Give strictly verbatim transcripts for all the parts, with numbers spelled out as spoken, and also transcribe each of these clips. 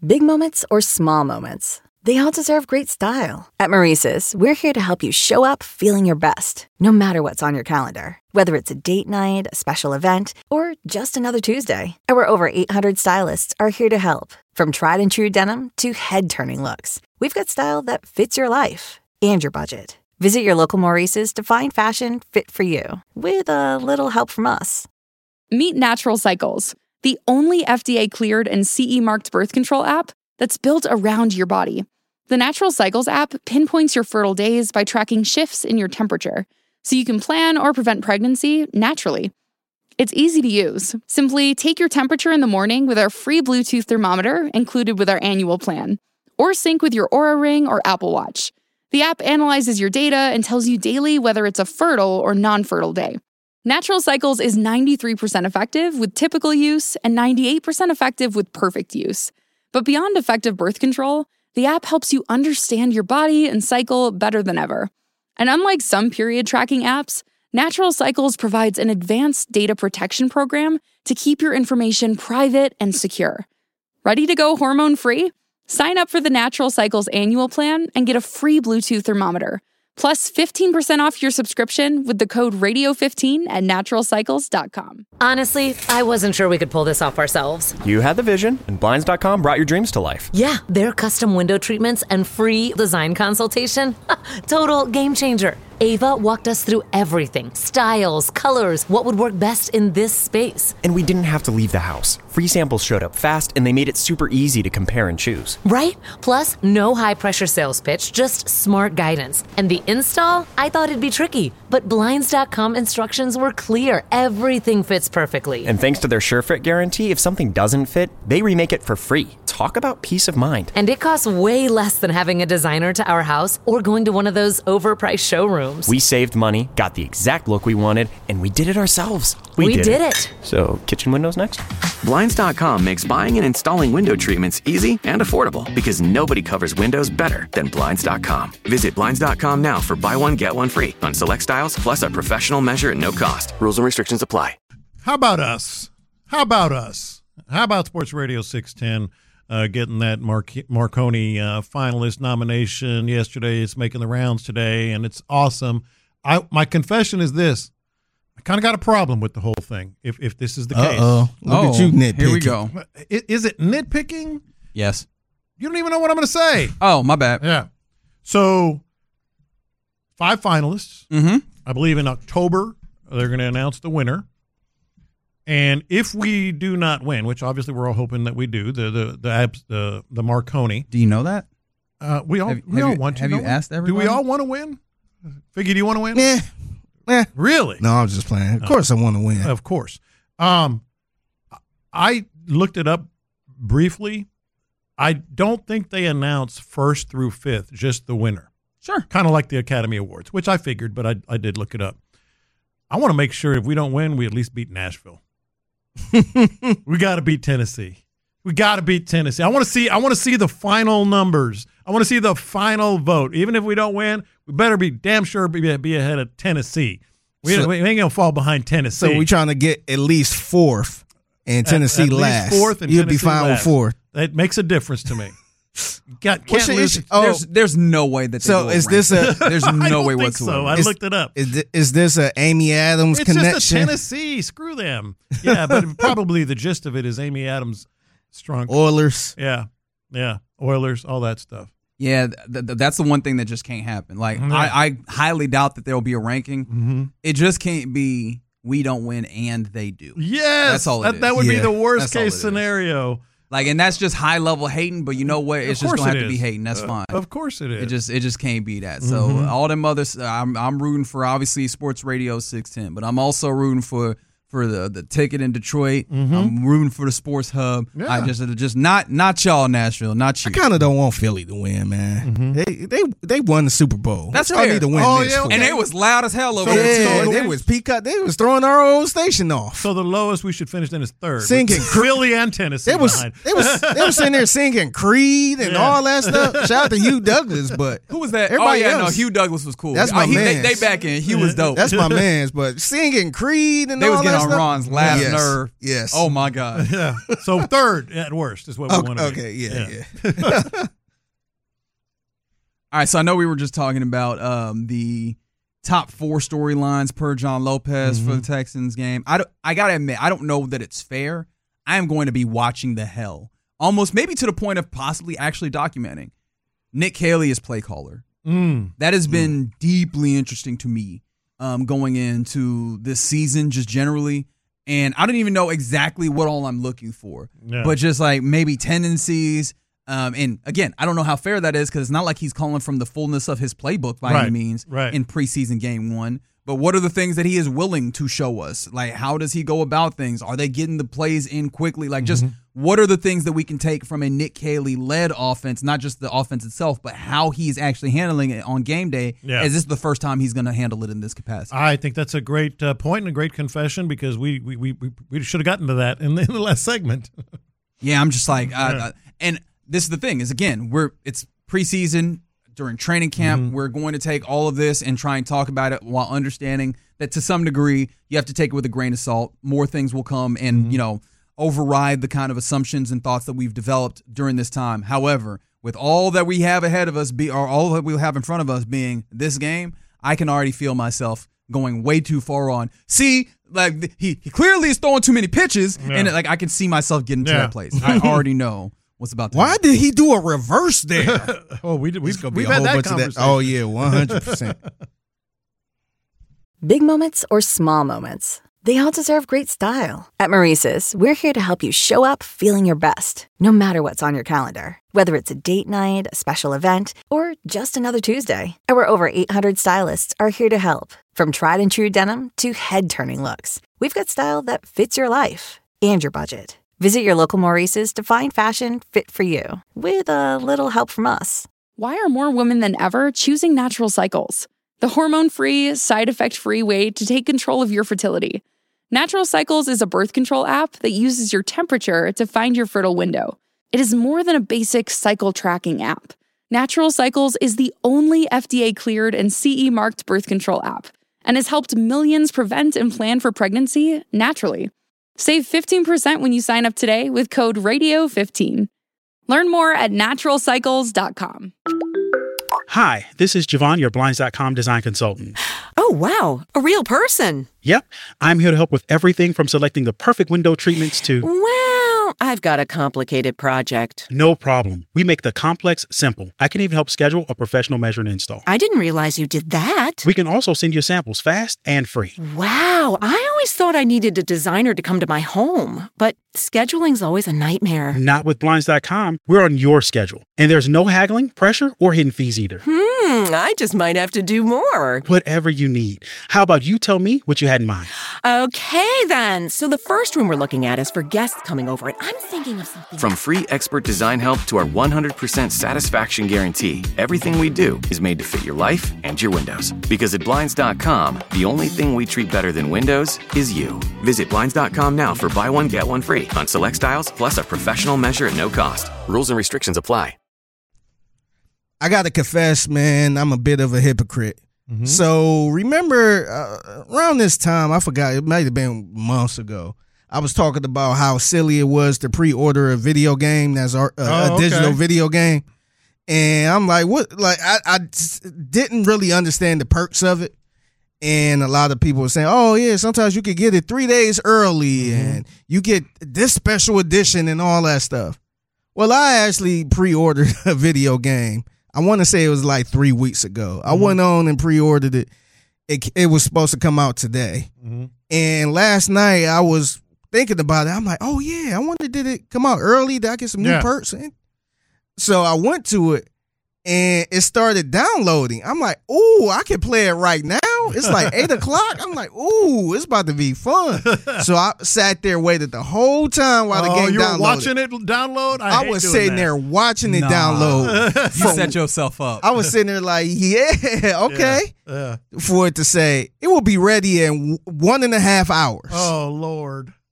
Big moments or small moments, they all deserve great style. At Maurice's, we're here to help you show up feeling your best, no matter what's on your calendar. Whether it's a date night, a special event, or just another Tuesday. Our over eight hundred stylists are here to help. From tried and true denim to head-turning looks, we've got style that fits your life and your budget. Visit your local Maurice's to find fashion fit for you, with a little help from us. Meet Natural Cycles, the only F D A-cleared and C E-marked birth control app that's built around your body. The Natural Cycles app pinpoints your fertile days by tracking shifts in your temperature, so you can plan or prevent pregnancy naturally. It's easy to use. Simply take your temperature in the morning with our free Bluetooth thermometer included with our annual plan, or sync with your Oura Ring or Apple Watch. The app analyzes your data and tells you daily whether it's a fertile or non-fertile day. Natural Cycles is ninety-three percent effective with typical use and ninety-eight percent effective with perfect use. But beyond effective birth control, the app helps you understand your body and cycle better than ever. And unlike some period tracking apps, Natural Cycles provides an advanced data protection program to keep your information private and secure. Ready to go hormone-free? Sign up for the Natural Cycles annual plan and get a free Bluetooth thermometer, plus fifteen percent off your subscription with the code radio fifteen at natural cycles dot com. Honestly, I wasn't sure we could pull this off ourselves. You had the vision, and Blinds dot com brought your dreams to life. Yeah, their custom window treatments and free design consultation. Total game changer. Ava walked us through everything. Styles, colors, what would work best in this space. And we didn't have to leave the house. Free samples showed up fast, and they made it super easy to compare and choose. Right? Plus, no high-pressure sales pitch, just smart guidance. And the install? I thought it'd be tricky, but Blinds dot com instructions were clear. Everything fits perfectly. And thanks to their SureFit guarantee, if something doesn't fit, they remake it for free. Talk about peace of mind. And it costs way less than having a designer to our house or going to one of those overpriced showrooms. We saved money, got the exact look we wanted, and we did it ourselves. We, we did, did it. it. So, kitchen windows next? Blinds dot com makes buying and installing window treatments easy and affordable because nobody covers windows better than Blinds dot com. Visit Blinds dot com now for buy one, get one free on select styles, plus a professional measure at no cost. Rules and restrictions apply. How about us? How about us? How about Sports Radio six ten uh, getting that Mar- Marconi uh, finalist nomination yesterday? It's making the rounds today, and it's awesome. I my confession is this. I kind of got a problem with the whole thing, if if this is the case. Uh-oh. Look oh, at you nitpicking. Here we go. Is, is it nitpicking? Yes. You don't even know what I'm going to say. Oh, my bad. Yeah. So, five finalists. Mm-hmm. I believe in October, they're going to announce the winner. And if we do not win, which obviously we're all hoping that we do, the the the abs, the, the Marconi. Do you know that? Uh, we all have, we have all you, want to. Have you asked everybody? Do we all want to win? Figgy, do you want to win? Yeah. Yeah. Really? No, I'm just playing. Of course I want to win. Of course. Um, I looked it up briefly. I don't think they announce first through fifth, just the winner. Sure. Kind of like the Academy Awards, which I figured, but I, I did look it up. I want to make sure if we don't win, we at least beat Nashville. We got to beat Tennessee. We got to beat Tennessee. I want to see I want to see the final numbers. I want to see the final vote. Even if we don't win, we better be damn sure be, be ahead of Tennessee. We, So- we ain't going to fall behind Tennessee. So we're trying to get at least fourth and Tennessee at, at last. Least fourth and You'll Tennessee be fine last. with fourth. That makes a difference to me. Got, What's can't your lose. issue? Oh, There's there's no way that they So will is rank this a- it. There's I no don't way think whatsoever. So. I Is- looked it up. Is, thi- is this a Amy Adams It's connection? just a Tennessee. Screw them. Yeah, but probably the gist of it is Amy Adams strong. Oilers. Yeah, yeah. Oilers, all that stuff. Yeah, th- th- that's the one thing that just can't happen. Like Yeah. I, I highly doubt that there will be a ranking. Mm-hmm. It just can't be we don't win and they do. Yes, That's all it that, is. that would be Yeah, the worst that's all it case is. scenario. Like, and that's just high level hating. But you know what? It's Of just course gonna have it to be is. hating. That's Uh, fine. Of course it is. It just it just can't be that. So Mhm. all them others, I'm I'm rooting for obviously Sports Radio six ten, but I'm also rooting for for the the ticket in Detroit. Mhm. I'm rooting for the Sports Hub. Yeah. I just just not not y'all Nashville, not I you. kind of don't want Philly to win, man. Mhm. They they they won the Super Bowl. That's What y'all fair. need to win Oh, this yeah, for? okay. And it was loud as hell over So- there Yeah, too. they was peacock. They was throwing our old station off. So the lowest we should finish in is third. Singing with Philly and Tennessee They was behind. they was they was sitting there singing Creed and Yeah. all that stuff. Shout out to Hugh Douglas, but Who was that? Everybody oh yeah, no, else- Hugh Douglas was cool. That's Oh, my he, they, mans. they back in. Hugh was dope. that's my man's. But singing Creed and They all was getting that on stuff? Ron's last yes. nerve. Yes. Oh my God. Yeah. So third at worst is what we okay, want to okay, be. yeah, yeah. yeah. All right, so I know we were just talking about um, the top four storylines per John Lopez mm-hmm. for the Texans game. I, don't, I got to admit, I don't know that it's fair. I am going to be watching the hell, almost maybe to the point of possibly actually documenting Nick Caley as play caller. Mm. That has been mm. deeply interesting to me um, going into this season just generally. And I don't even know exactly what all I'm looking for, yeah. but just like maybe tendencies. Um, and again, I don't know how fair that is because it's not like he's calling from the fullness of his playbook by right. any means right. in preseason game one. But what are the things that he is willing to show us? Like, how does he go about things? Are they getting the plays in quickly? Like, just mm-hmm. what are the things that we can take from a Nick Caley-led offense, not just the offense itself, but how he's actually handling it on game day? Yeah. Is this the first time he's going to handle it in this capacity? I think that's a great uh, point and a great confession because we we we, we, we should have gotten to that in the, in the last segment. Yeah, I'm just like, I, yeah. I, and this is the thing is, again, we're it's preseason. During training camp, mm-hmm. we're going to take all of this and try and talk about it while understanding that to some degree you have to take it with a grain of salt. More things will come and, mm-hmm. you know, override the kind of assumptions and thoughts that we've developed during this time. However, with all that we have ahead of us, be or all that we'll have in front of us being this game, I can already feel myself going way too far on. See, like he, he clearly is throwing too many pitches, yeah. and like I can see myself getting to yeah. that place. I already know. What's about to Why happen. did he do a reverse there? oh, we did. We've, we've a had whole that bunch conversation. Of that. Oh, yeah, one hundred percent. Big moments or small moments, they all deserve great style. At Maurice's, we're here to help you show up feeling your best, no matter what's on your calendar. Whether it's a date night, a special event, or just another Tuesday, our over eight hundred stylists are here to help. From tried and true denim to head-turning looks, we've got style that fits your life and your budget. Visit your local Maurice's to find fashion fit for you, with a little help from us. Why are more women than ever choosing Natural Cycles? The hormone-free, side-effect-free way to take control of your fertility. Natural Cycles is a birth control app that uses your temperature to find your fertile window. It is more than a basic cycle tracking app. Natural Cycles is the only F D A-cleared and C E-marked birth control app and has helped millions prevent and plan for pregnancy naturally. Save fifteen percent when you sign up today with code radio fifteen. Learn more at natural cycles dot com. Hi, this is Javon, your Blinds dot com design consultant. Oh, wow. A real person. Yep. I'm here to help with everything from selecting the perfect window treatments to... Well, I've got a complicated project. No problem. We make the complex simple. I can even help schedule a professional measure and install. I didn't realize you did that. We can also send you samples fast and free. Wow. I always thought I needed a designer to come to my home, but scheduling's always a nightmare. Not with Blinds dot com. We're on your schedule. And there's no haggling, pressure, or hidden fees either. Hmm, I just might have to do more. Whatever you need. How about you tell me what you had in mind? Okay, then. So the first room we're looking at is for guests coming over, and I'm thinking of something... From free expert design help to our one hundred percent satisfaction guarantee, everything we do is made to fit your life and your windows. Because at Blinds dot com, the only thing we treat better than windows is you. Visit Blinds dot com now for buy one, get one free on select styles, plus a professional measure at no cost. Rules and restrictions apply. I got to confess, man, I'm a bit of a hypocrite. Mm-hmm. So remember uh, around this time, I forgot, it might have been months ago, I was talking about how silly it was to pre-order a video game that's our, uh, oh, a digital okay. video game. And I'm like, what? Like, I, I didn't really understand the perks of it. And a lot of people were saying, oh, yeah, sometimes you could get it three days early mm-hmm. and you get this special edition and all that stuff. Well, I actually pre-ordered a video game. I want to say it was like three weeks ago. Mm-hmm. I went on and pre-ordered it. It, it was supposed to come out today. Mm-hmm. And last night I was thinking about it. I'm like, oh, yeah, I wonder, did it come out early? Did I get some new yeah. perks? So I went to it. And it started downloading. I'm like, ooh, I can play it right now. It's like eight o'clock. I'm like, ooh, it's about to be fun. So I sat there, waited the whole time while the oh, game you were downloaded. watching it download? I, I was sitting that. there watching it nah. download. You set yourself up. I was sitting there like, yeah, okay. Yeah, yeah. For it to say, it will be ready in one and a half hours. Oh, Lord.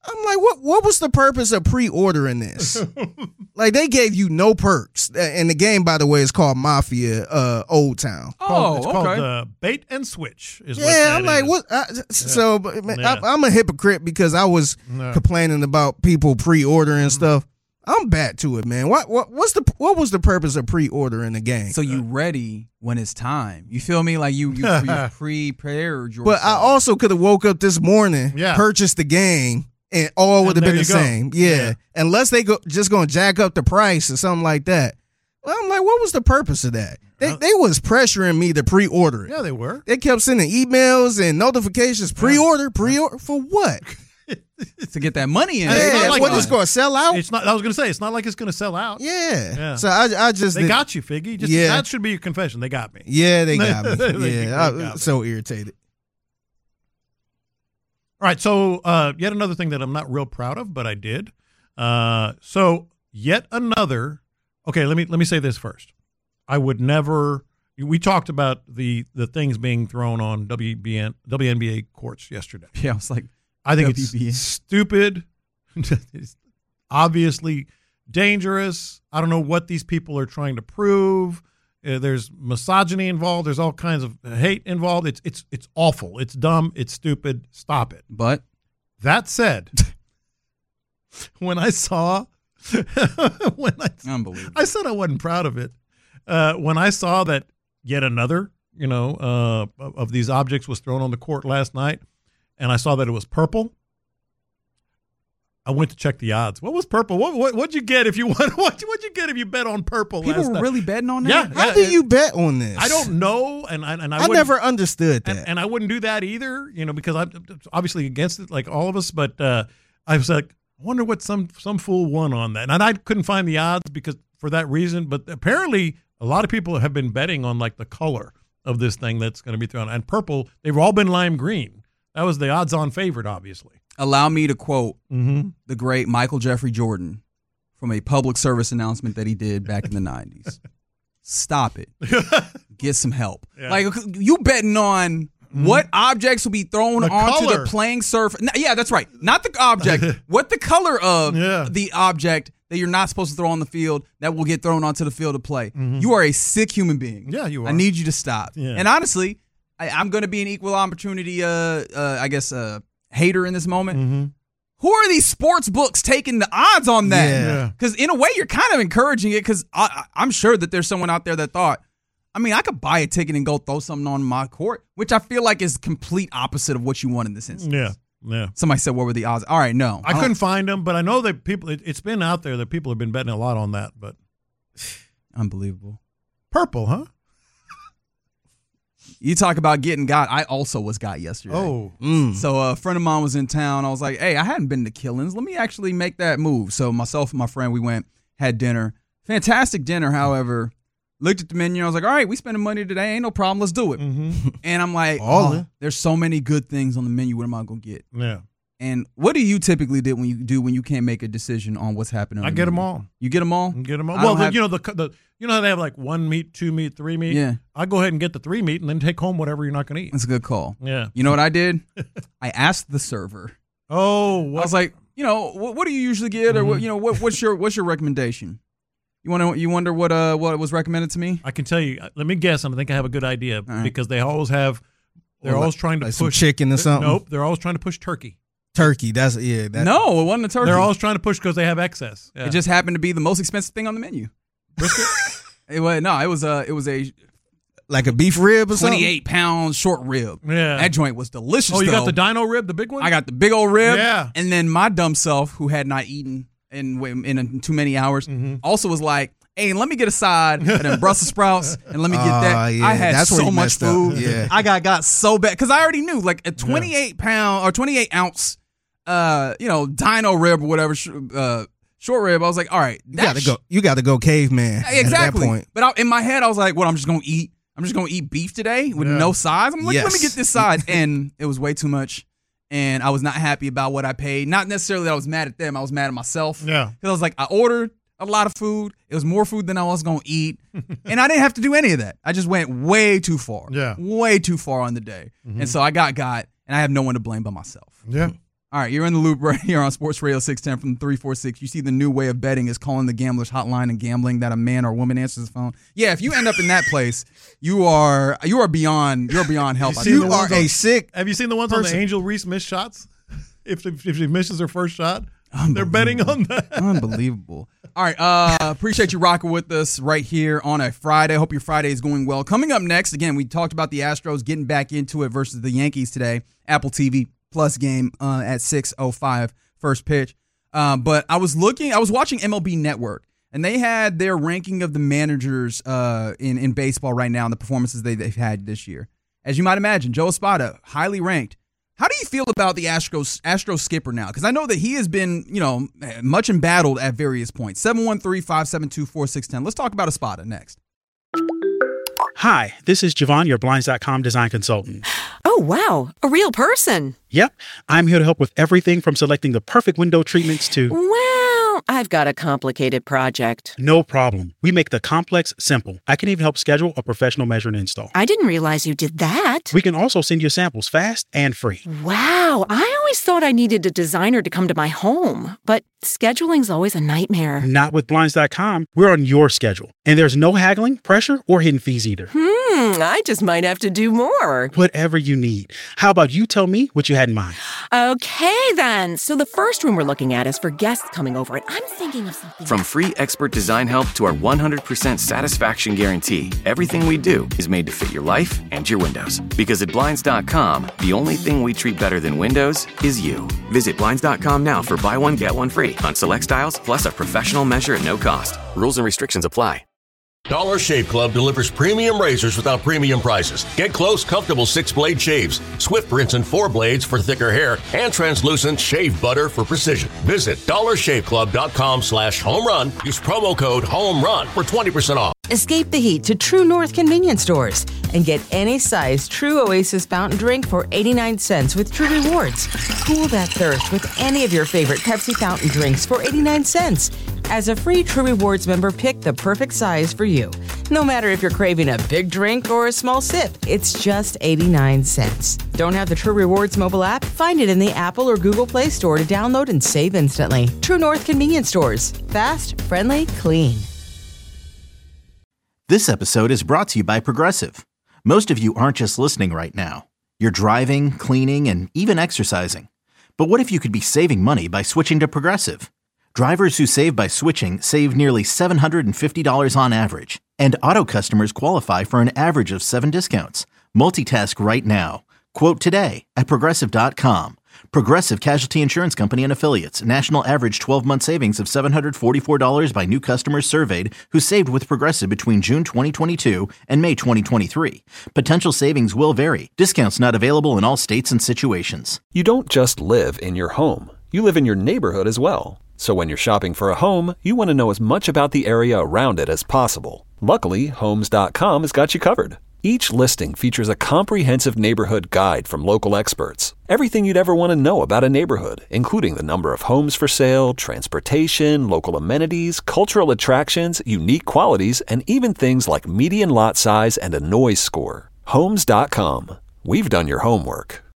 I'm like, what What was the purpose of pre-ordering this? Like, they gave you no perks. And the game, by the way, is called Mafia uh, Old Town. Oh, it's okay. called uh, Bait and Switch. Is what Yeah, that I'm like, is. what? I, so man, Yeah. I, I'm a hypocrite because I was No. complaining about people pre-ordering stuff. I'm back to it, man. What what what's the what was the purpose of pre-ordering the game? So you ready when it's time. You feel me? Like you, you, you prepared yourself. But I also could have woke up this morning, Yeah. purchased the game, and all would And have been there the you go. same. Yeah. Yeah. Unless they go just gonna jack up the price or something like that. Well, I'm like, what was the purpose of that? They they was pressuring me to pre-order it. Yeah, they were. They kept sending emails and notifications. Pre-order, pre-order for what? to get that money in. Hey, it's Yeah, not like- what, it's going to sell out? It's not. I was going to say it's not like it's going to sell out. Yeah. Yeah. So I, I just They did- got you, Figgy. Just, Yeah. That should be your confession. They got me. Yeah, they got me. They- they Yeah, I got was me. so irritated. All right, so uh, yet another thing that I'm not real proud of, but I did. Uh, so yet another. Okay, let me let me say this first. I would never. We talked about the the things being thrown on W B N, W N B A courts yesterday. Yeah, I was like, I think W B N. it's stupid. It's obviously dangerous. I don't know what these people are trying to prove. Uh, there's misogyny involved. There's all kinds of hate involved. It's it's it's awful. It's dumb. It's stupid. Stop it. But That said, when I saw, when I, unbelievable. I said I wasn't proud of it. Uh, when I saw that yet another, you know, uh, of, of these objects was thrown on the court last night, and I saw that it was purple, I went to check the odds. What was purple? What what what'd you get if you won? What what'd you get if you bet on purple? People last were night? really betting on that? Yeah. How yeah, do it- you bet on this? I don't know, and I and I, I wouldn't- never understood that. and, and I wouldn't do that either, you know, because I'm obviously against it, like all of us. But uh, I was like, I wonder what some some fool won on that, and I couldn't find the odds because for that reason. But apparently, a lot of people have been betting on like the color of this thing that's going to be thrown. And purple, they've all been lime green. That was the odds-on favorite, obviously. Allow me to quote Mm-hmm. the great Michael Jeffrey Jordan from a public service announcement that he did back in the nineties. Stop it. Get some help. Yeah. Like, you betting on what objects will be thrown The onto color. the playing surface. Yeah, that's right. Not the object. What the color of Yeah. the object that you're not supposed to throw on the field that will get thrown onto the field of play. You are a sick human being. Yeah, you are. I need you to stop. Yeah. And honestly, I, I'm going to be an equal opportunity, uh, uh, I guess, uh, hater in this moment. Mm-hmm. Who are these sports books taking the odds on that? Yeah. Because in a way, you're kind of encouraging it because I'm sure that there's someone out there that thought, I mean, I could buy a ticket and go throw something on my court, which I feel like is complete opposite of what you want in this instance. Yeah, yeah. Somebody said, what were the odds? All right, no. I couldn't find them, but I know that people. It, it's been out there that people have been betting a lot on that. But Unbelievable. purple, huh? You talk about getting got. I also was got yesterday. Oh, Mm. So a friend of mine was in town. I was like, hey, I hadn't been to Killings. Let me actually make that move. So myself and my friend, we went, had dinner. Fantastic dinner, however. Looked at the menu. I was like, all right, we spending money today. Ain't no problem. Let's do it. mm-hmm. And I'm like, All oh, in. there's so many good things on the menu. What am I going to get? Yeah. And what do you typically do when you do when you can't make a decision on what's happening? On I the get them menu? all. You get them all? Get them all. I Well, don't the, have- you know the the you know how they have like one meat, two meat, three meat. Yeah. I go ahead and get the three meat and then take home whatever you're not going to eat. That's a good call. Yeah. You know what I did? I asked the server. Oh, what? I was like, you know, what, what do you usually get, or Mm-hmm. what, you know, what, what's your what's your recommendation? You want to you wonder what uh what was recommended to me? I can tell you. Let me guess. I think I have a good idea right. because they always have. They're Well, always trying to like some push chicken or something? Nope. They're always trying to push turkey. Turkey. That's yeah. That, No, it wasn't a turkey. They're always trying to push because they have excess. Yeah. It just happened to be the most expensive thing on the menu. it was no, it was a it was a like a beef rib or something. twenty-eight pound short rib. Yeah. That joint was delicious. Oh, you got though. the dino rib, the big one. I got the big old rib. Yeah. And then my dumb self, who had not eaten in in, in too many hours, Mm-hmm. also was like, hey, let me get a side of them Brussels sprouts and let me get that. Ah, yeah, I had that's where so you much messed up. food. Yeah. I got got so bad because I already knew like a twenty-eight pound or twenty-eight ounce, uh, you know, dino rib or whatever, sh- uh, short rib. I was like, all right, You got to go. You got to go caveman. Exactly. At that point. But I, in my head, I was like, what? I'm just gonna eat. I'm just gonna eat beef today with Yeah. no sides. I'm like, let me Yes. get this side, and it was way too much. And I was not happy about what I paid. Not necessarily that I was mad at them. I was mad at myself. Yeah. Because I was like, I ordered a lot of food. It was more food than I was going to eat. And I didn't have to do any of that. I just went way too far. Yeah. Way too far on the day. And so I got got, and I have no one to blame but myself. Yeah. All right, you're in the loop right here on Sports Radio six ten from three forty-six. You see the new way of betting is calling the gambler's hotline and gambling that a man or woman answers the phone. Yeah, if you end up in that place, you are you are beyond you're beyond help. You, you are a sick. Have you seen the ones person. on the Angel Reese missed shots? If if she misses her first shot, they're betting on that. Unbelievable. All right, uh, appreciate you rocking with us right here on a Friday. Hope your Friday is going well. Coming up next, again, we talked about the Astros getting back into it versus the Yankees today. Apple T V Plus game uh, at six oh five, first pitch. Uh, but I was looking, I was watching M L B Network, and they had their ranking of the managers uh, in, in baseball right now and the performances they, they've had this year. As you might imagine, Joe Espada, highly ranked. How do you feel about the Astros Astros skipper now? Because I know that he has been, you know, much embattled at various points. seven one three, five seven two, four six one zero. Let's talk about Espada next. Hi, this is Javon, your Blinds dot com design consultant. Oh, wow. A real person. Yep. I'm here to help with everything from selecting the perfect window treatments to... Well, I've got a complicated project. No problem. We make the complex simple. I can even help schedule a professional measure and install. I didn't realize you did that. We can also send you samples fast and free. Wow. I always thought I needed a designer to come to my home, but scheduling's always a nightmare. Not with Blinds dot com. We're on your schedule. And there's no haggling, pressure, or hidden fees either. Hmm, I just might have to do more. Whatever you need. How about you tell me what you had in mind? Okay, then. So the first room we're looking at is for guests coming over, and I'm thinking of something. From free expert design help to our one hundred percent satisfaction guarantee, everything we do is made to fit your life and your windows. Because at Blinds dot com, the only thing we treat better than windows is you. Visit Blinds dot com now for buy one, get one free on select styles, plus a professional measure at no cost. Rules and restrictions apply. Dollar Shave Club delivers premium razors without premium prices. Get close, comfortable six-blade shaves, swift rinse and four blades for thicker hair, and translucent shave butter for precision. Visit dollar shave club dot com slash home run. Use promo code HOMERUN for twenty percent off. Escape the heat to True North convenience stores and get any size True Oasis fountain drink for eighty-nine cents with True Rewards. Cool that thirst with any of your favorite Pepsi fountain drinks for eighty-nine cents. As a free True Rewards member, pick the perfect size for you. No matter if you're craving a big drink or a small sip, it's just eighty-nine cents. Don't have the True Rewards mobile app? Find it in the Apple or Google Play Store to download and save instantly. True North convenience stores. Fast, friendly, clean. This episode is brought to you by Progressive. Most of you aren't just listening right now. You're driving, cleaning, and even exercising. But what if you could be saving money by switching to Progressive? Drivers who save by switching save nearly seven hundred fifty dollars on average. And auto customers qualify for an average of seven discounts. Multitask right now. Quote today at Progressive dot com. Progressive Casualty Insurance Company and Affiliates. National average twelve-month savings of seven hundred forty-four dollars by new customers surveyed who saved with Progressive between June twenty twenty-two and May twenty twenty-three. Potential savings will vary. Discounts not available in all states and situations. You don't just live in your home. You live in your neighborhood as well. So when you're shopping for a home, you want to know as much about the area around it as possible. Luckily, Homes dot com has got you covered. Each listing features a comprehensive neighborhood guide from local experts. Everything you'd ever want to know about a neighborhood, including the number of homes for sale, transportation, local amenities, cultural attractions, unique qualities, and even things like median lot size and a noise score. Homes dot com. We've done your homework.